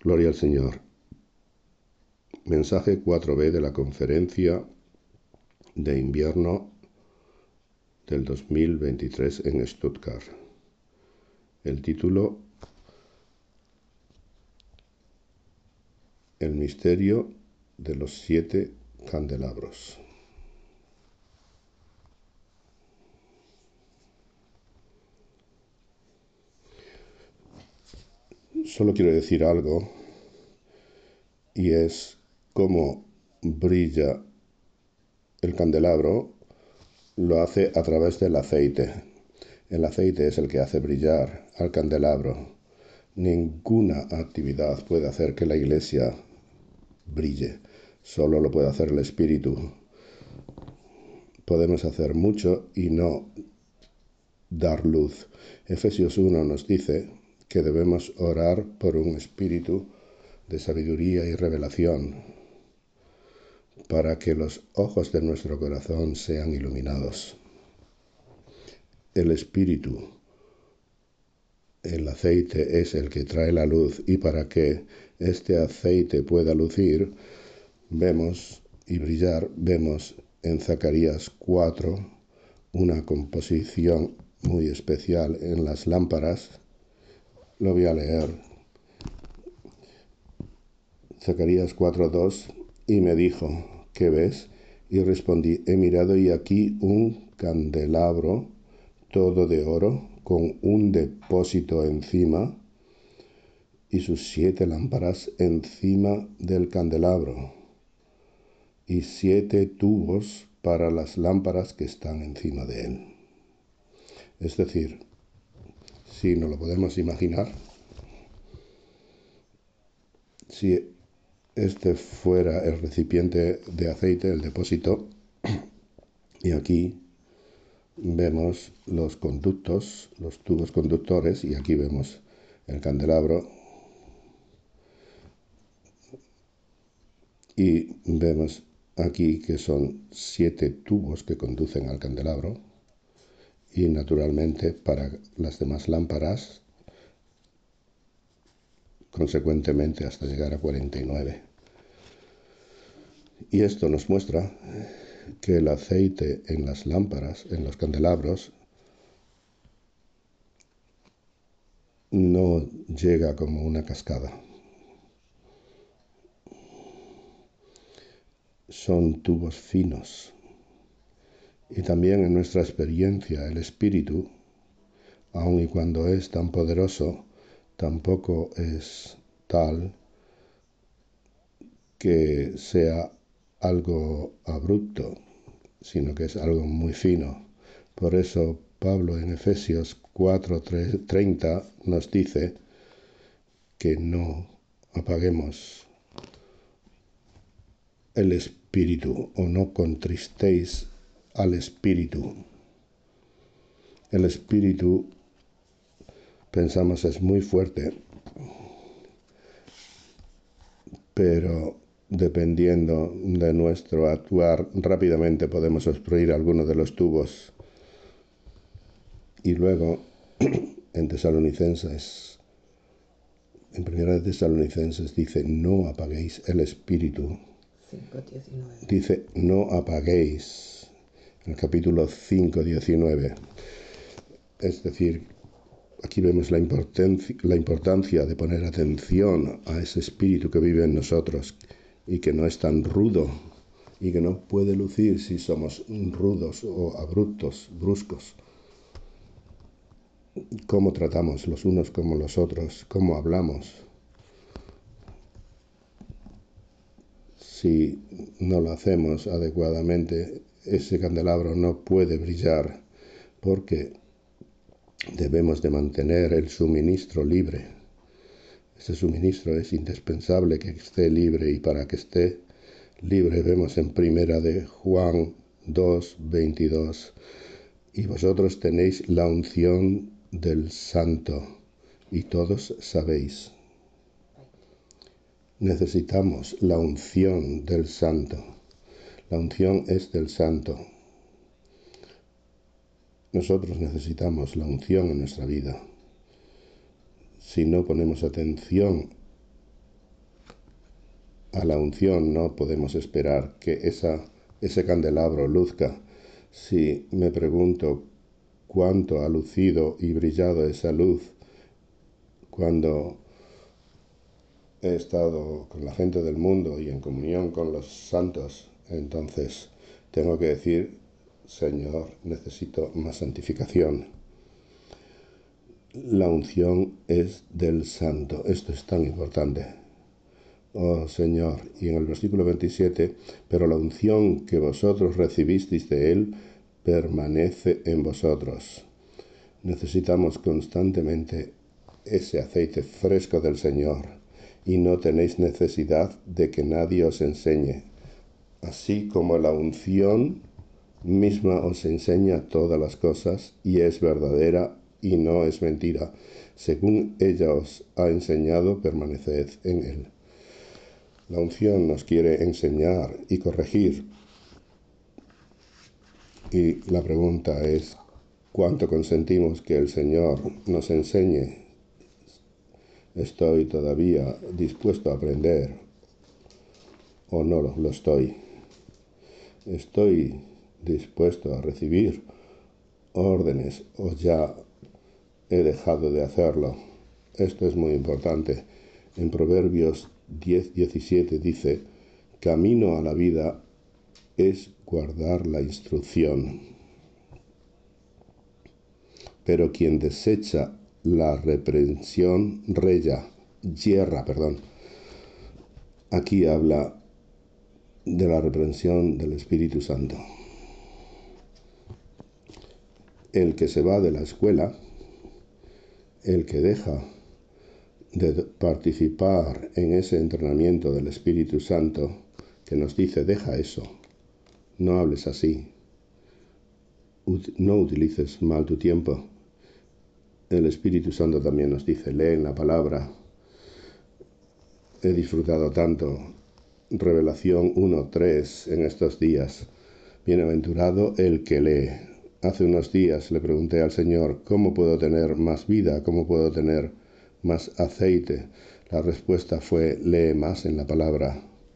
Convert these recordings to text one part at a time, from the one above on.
Gloria al Señor. Mensaje 4B de la conferencia de invierno del 2023 en Stuttgart. El título: El misterio de los 7 candelabros. Solo quiero decir algo, y es cómo brilla el candelabro. Lo hace a través del aceite. El aceite es el que hace brillar al candelabro. Ninguna actividad puede hacer que la iglesia brille, solo lo puede hacer el Espíritu. Podemos hacer mucho y no dar luz. Efesios 1 nos dice que debemos orar por un espíritu de sabiduría y revelación, para que los ojos de nuestro corazón sean iluminados. El Espíritu, el aceite, es el que trae la luz, y para que este aceite pueda lucir, vemos y brillar, vemos en Zacarías 4 una composición muy especial en las lámparas. Lo voy a leer. Zacarías 4:2: y me dijo, ¿qué ves? Y respondí, he mirado y aquí un candelabro todo de oro, con un depósito encima, y sus 7 lámparas encima del candelabro, y 7 tubos para las lámparas que están encima de él. Es decir, si no lo podemos imaginar, si este fuera el recipiente de aceite, el depósito, y aquí vemos los conductos, los tubos conductores, y aquí vemos el candelabro, y vemos aquí que son 7 tubos que conducen al candelabro, y naturalmente para las demás lámparas, consecuentemente hasta llegar a 49. Y esto nos muestra que el aceite en las lámparas, en los candelabros, no llega como una cascada. Son tubos finos. Y también en nuestra experiencia el Espíritu, aun y cuando es tan poderoso, tampoco es tal que sea algo abrupto, sino que es algo muy fino. Por eso Pablo en Efesios 4:30 nos dice que no apaguemos el Espíritu, o no contristéis al Espíritu. El Espíritu, pensamos, es muy fuerte, pero dependiendo de nuestro actuar, rápidamente podemos obstruir alguno de los tubos. Y luego, en Tesalonicenses, en 1 Tesalonicenses dice, no apaguéis el Espíritu. 5:19. Dice, no apaguéis, en el capítulo 5:19. Es decir, aquí vemos la importancia de poner atención a ese espíritu que vive en nosotros y que no es tan rudo y que no puede lucir si somos rudos o abruptos, bruscos. Cómo tratamos los unos como los otros, cómo hablamos. Si no lo hacemos adecuadamente, ese candelabro no puede brillar, porque debemos de mantener el suministro libre. Ese suministro es indispensable que esté libre, y para que esté libre vemos en 1 de Juan 2:22, y vosotros tenéis la unción del Santo, y todos sabéis. Necesitamos la unción del Santo. La unción es del Santo. Nosotros necesitamos la unción en nuestra vida. Si no ponemos atención a la unción no podemos esperar que ese candelabro luzca. Si me pregunto cuánto ha lucido y brillado esa luz cuando he estado con la gente del mundo y en comunión con los santos, entonces tengo que decir, Señor, necesito más santificación. La unción es del santo. Esto es tan importante. Oh Señor, y en el versículo 27, pero la unción que vosotros recibisteis de Él permanece en vosotros. Necesitamos constantemente ese aceite fresco del Señor y no tenéis necesidad de que nadie os enseñe. Así como la unción misma os enseña todas las cosas y es verdadera y no es mentira. Según ella os ha enseñado, permaneced en Él. La unción nos quiere enseñar y corregir. Y la pregunta es, ¿cuánto consentimos que el Señor nos enseñe? ¿Estoy todavía dispuesto a aprender o no lo estoy? ¿Estoy dispuesto a recibir órdenes o ya he dejado de hacerlo? Esto es muy importante. En Proverbios 10:17 dice, camino a la vida es guardar la instrucción, pero quien desecha la reprensión yerra. Aquí habla de la reprensión del Espíritu Santo. El que se va de la escuela, el que deja de participar en ese entrenamiento del Espíritu Santo, que nos dice, deja eso, no hables así, no utilices mal tu tiempo. El Espíritu Santo también nos dice, lee en la palabra. He disfrutado tanto Revelación 1:3 en estos días. Bienaventurado el que lee. Hace unos días le pregunté al Señor, ¿cómo puedo tener más vida? ¿Cómo puedo tener más aceite? La respuesta fue, lee más en la palabra.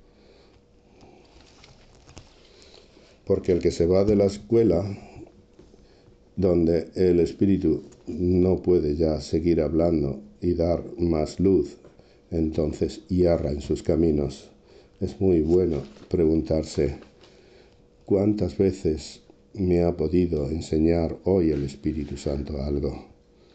Porque el que se va de la escuela, donde el Espíritu no puede ya seguir hablando y dar más luz, entonces yerra en sus caminos. Es muy bueno preguntarse, ¿cuántas veces me ha podido enseñar hoy el Espíritu Santo algo?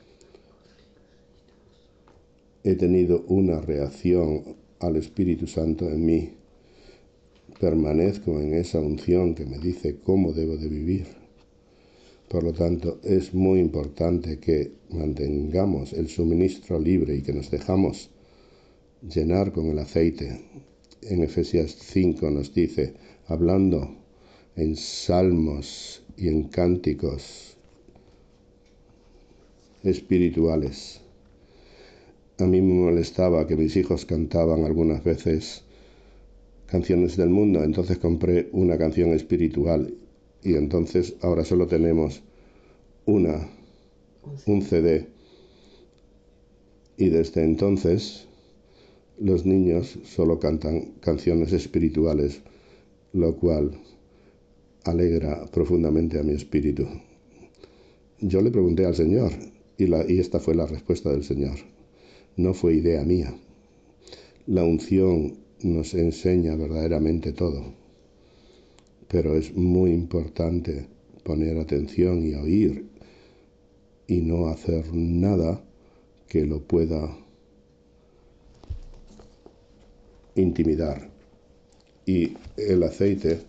He tenido una reacción al Espíritu Santo en mí. Permanezco en esa unción que me dice cómo debo de vivir. Por lo tanto, es muy importante que mantengamos el suministro libre y que nos dejamos llenar con el aceite. En Efesios 5 nos dice, hablando en salmos y en cánticos espirituales. A mí me molestaba que mis hijos cantaban algunas veces canciones del mundo, entonces compré una canción espiritual y entonces ahora solo tenemos un CD. Y desde entonces los niños solo cantan canciones espirituales, lo cual alegra profundamente a mi espíritu. Yo le pregunté al Señor y esta fue la respuesta del Señor. No fue idea mía. La unción nos enseña verdaderamente todo, pero es muy importante poner atención y oír y no hacer nada que lo pueda intimidar. Y el aceite,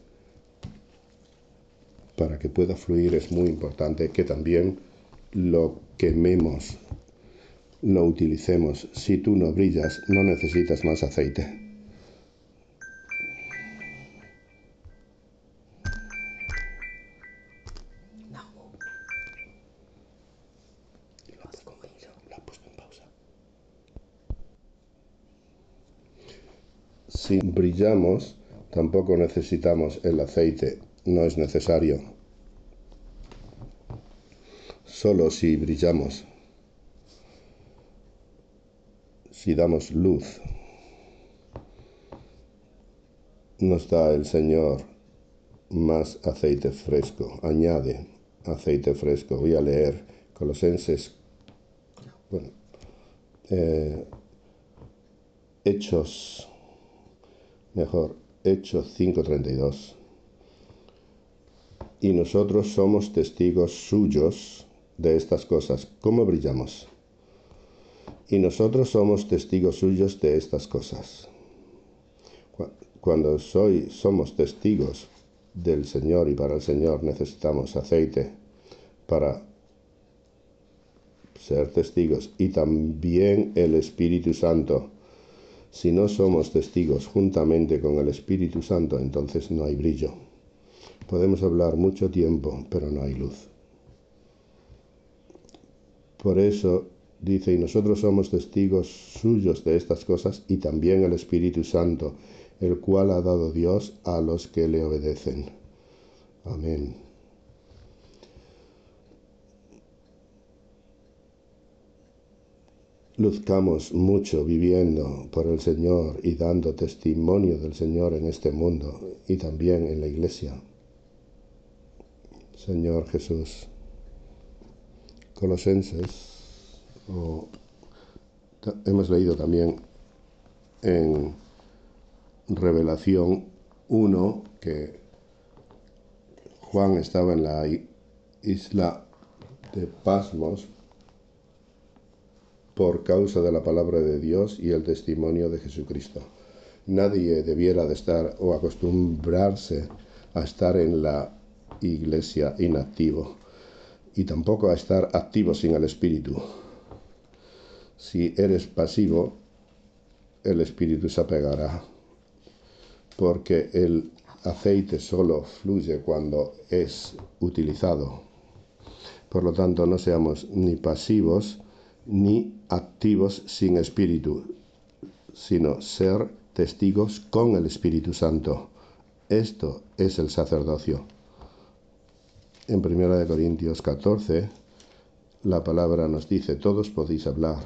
para que pueda fluir, es muy importante que también lo quememos, lo utilicemos. Si tú no brillas, no necesitas más aceite. La he puesto en pausa. Si brillamos, tampoco necesitamos el aceite, no es necesario. Solo si brillamos, si damos luz, nos da el Señor más aceite fresco, añade aceite fresco. Voy a leer Colosenses, bueno, Hechos 5:32. Y nosotros somos testigos suyos de estas cosas. ¿Cómo brillamos? Y nosotros somos testigos suyos de estas cosas. Cuando somos testigos del Señor y para el Señor necesitamos aceite para ser testigos y también el Espíritu Santo. Si no somos testigos juntamente con el Espíritu Santo, entonces no hay brillo. Podemos hablar mucho tiempo, pero no hay luz. Por eso dice, y nosotros somos testigos suyos de estas cosas y también el Espíritu Santo, el cual ha dado Dios a los que le obedecen. Amén. Luzcamos mucho viviendo por el Señor y dando testimonio del Señor en este mundo y también en la iglesia. Señor Jesús. Colosenses, hemos leído también en Revelación 1 que Juan estaba en la isla de Patmos por causa de la palabra de Dios y el testimonio de Jesucristo. Nadie debiera de estar o acostumbrarse a estar en la iglesia inactivo y tampoco a estar activo sin el Espíritu. Si eres pasivo, el Espíritu se apegará, porque el aceite solo fluye cuando es utilizado. Por lo tanto, no seamos ni pasivos ni activos sin Espíritu, sino ser testigos con el Espíritu Santo. Esto es el sacerdocio. En 1 Corintios 14, la palabra nos dice, todos podéis hablar.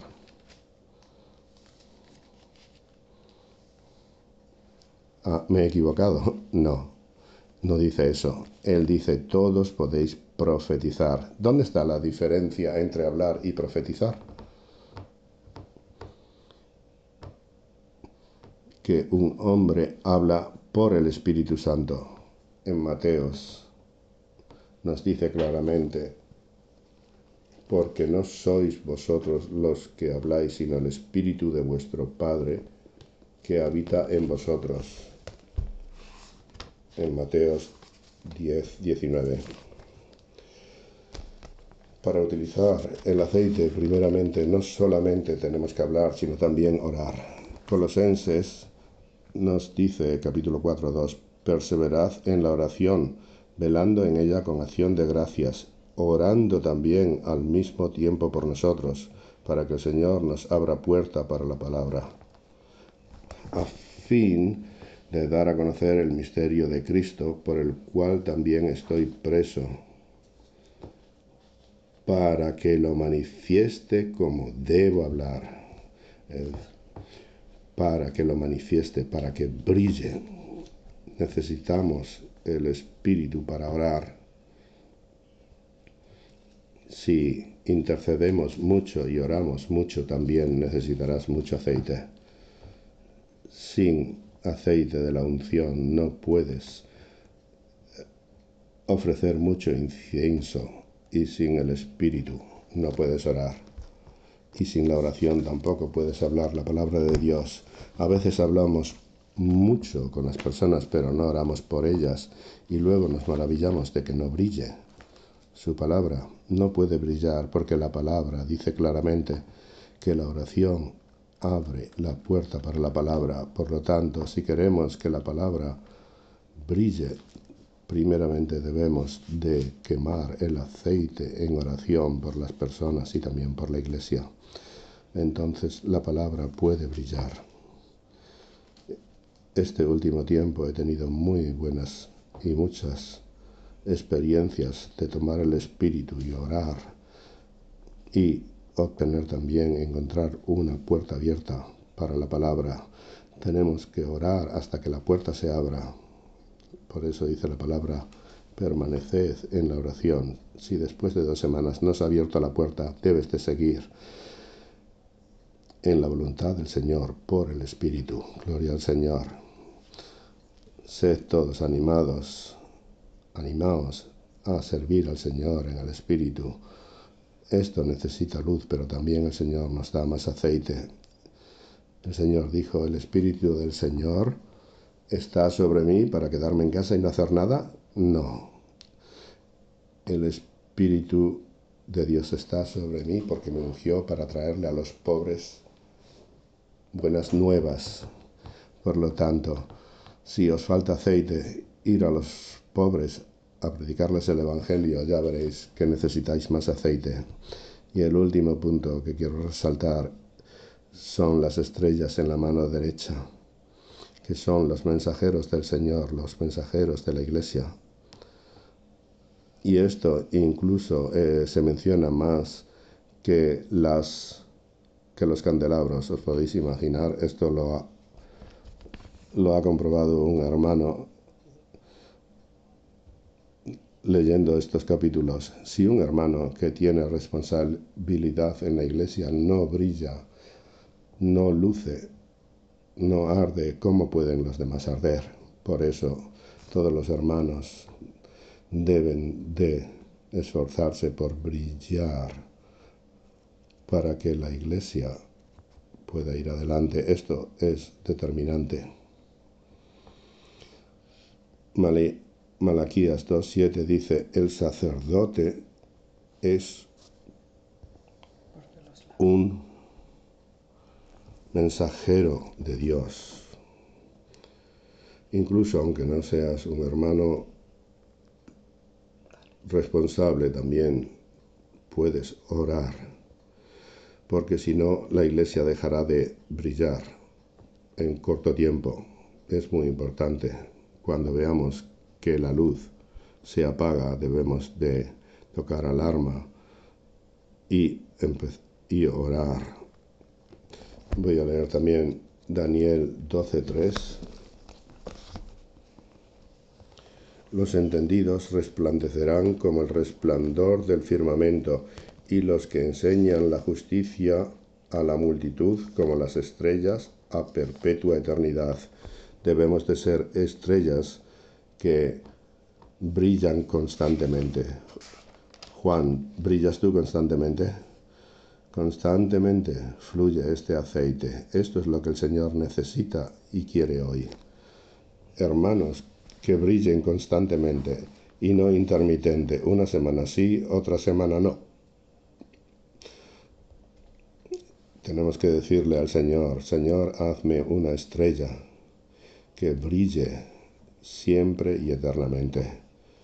¿Me he equivocado? No dice eso. Él dice, todos podéis profetizar. ¿Dónde está la diferencia entre hablar y profetizar? Que un hombre habla por el Espíritu Santo. En Mateos nos dice claramente, porque no sois vosotros los que habláis, sino el Espíritu de vuestro Padre que habita en vosotros. En Mateos 10:19. Para utilizar el aceite, primeramente, no solamente tenemos que hablar, sino también orar. Colosenses nos dice, capítulo 4:2, perseverad en la oración, velando en ella con acción de gracias, orando también al mismo tiempo por nosotros, para que el Señor nos abra puerta para la palabra, a fin de dar a conocer el misterio de Cristo, por el cual también estoy preso, para que lo manifieste como debo hablar, para que lo manifieste, para que brille. Necesitamos el Espíritu para orar. Si intercedemos mucho y oramos mucho, también necesitarás mucho aceite. Sin aceite de la unción no puedes ofrecer mucho incienso, y sin el Espíritu no puedes orar. Y sin la oración tampoco puedes hablar la palabra de Dios. A veces hablamos mucho con las personas, pero no oramos por ellas, y luego nos maravillamos de que no brille. Su palabra no puede brillar porque la palabra dice claramente que la oración abre la puerta para la palabra. Por lo tanto, si queremos que la palabra brille, primeramente debemos de quemar el aceite en oración por las personas y también por la iglesia. Entonces la palabra puede brillar. Este último tiempo he tenido muy buenas y muchas experiencias de tomar el Espíritu y orar y obtener también, encontrar una puerta abierta para la palabra. Tenemos que orar hasta que la puerta se abra. Por eso dice la palabra, permaneced en la oración. Si después de 2 semanas no se ha abierto la puerta, debes de seguir en la voluntad del Señor por el Espíritu. Gloria al Señor. Sed todos animaos a servir al Señor en el Espíritu. Esto necesita luz, pero también el Señor nos da más aceite. El Señor dijo, el Espíritu del Señor está sobre mí para quedarme en casa y no hacer nada. No. El Espíritu de Dios está sobre mí porque me ungió para traerle a los pobres buenas nuevas. Por lo tanto, si os falta aceite, ir a los pobres a predicarles el Evangelio, ya veréis que necesitáis más aceite. Y el último punto que quiero resaltar son las estrellas en la mano derecha, que son los mensajeros del Señor, los mensajeros de la Iglesia. Y esto incluso se menciona más que los candelabros. Os podéis imaginar, esto lo ha comprobado un hermano leyendo estos capítulos. Si un hermano que tiene responsabilidad en la Iglesia no brilla, no luce, no arde, ¿cómo pueden los demás arder? Por eso todos los hermanos deben de esforzarse por brillar para que la Iglesia pueda ir adelante. Esto es determinante. Malaquías 2:7 dice, el sacerdote es un mensajero de Dios. Incluso aunque no seas un hermano responsable, también puedes orar, porque si no, la Iglesia dejará de brillar en corto tiempo. Es muy importante. Cuando veamos que la luz se apaga, debemos de tocar alarma y orar. Voy a leer también Daniel 12:3. Los entendidos resplandecerán como el resplandor del firmamento, y los que enseñan la justicia a la multitud como las estrellas a perpetua eternidad. Debemos de ser estrellas que brillan constantemente. Juan, ¿brillas tú constantemente? Constantemente fluye este aceite. Esto es lo que el Señor necesita y quiere hoy. Hermanos, que brillen constantemente y no intermitente. Una semana sí, otra semana no. Tenemos que decirle al Señor, Señor, hazme una estrella que brille siempre y eternamente.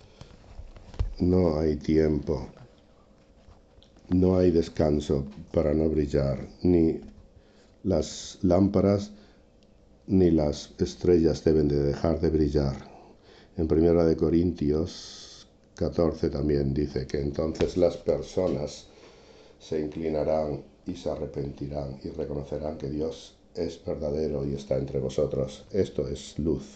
No hay tiempo, no hay descanso para no brillar. Ni las lámparas ni las estrellas deben de dejar de brillar. En 1 Corintios 14 también dice que entonces las personas se inclinarán y se arrepentirán y reconocerán que Dios es verdadero y está entre vosotros. Esto es luz.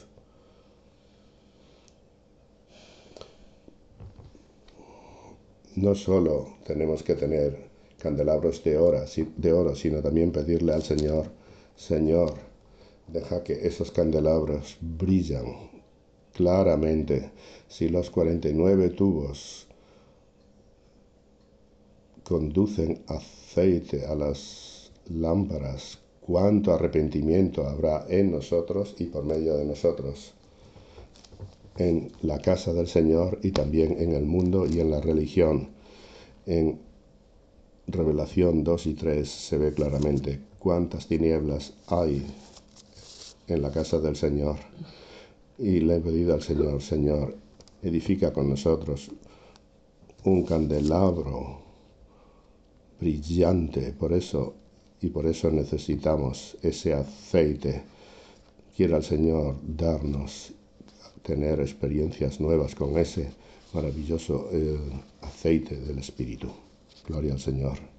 No solo tenemos que tener candelabros de oro, sino también pedirle al Señor, Señor, deja que esos candelabros brillan claramente. Si los 49 tubos conducen aceite a las lámparas, cuánto arrepentimiento habrá en nosotros y por medio de nosotros, en la casa del Señor y también en el mundo y en la religión. En Revelación 2 y 3 se ve claramente cuántas tinieblas hay en la casa del Señor. Y le he pedido al Señor, Señor, edifica con nosotros un candelabro brillante. Por eso necesitamos ese aceite. Quiera el Señor darnos, tener experiencias nuevas con ese maravilloso aceite del Espíritu. Gloria al Señor.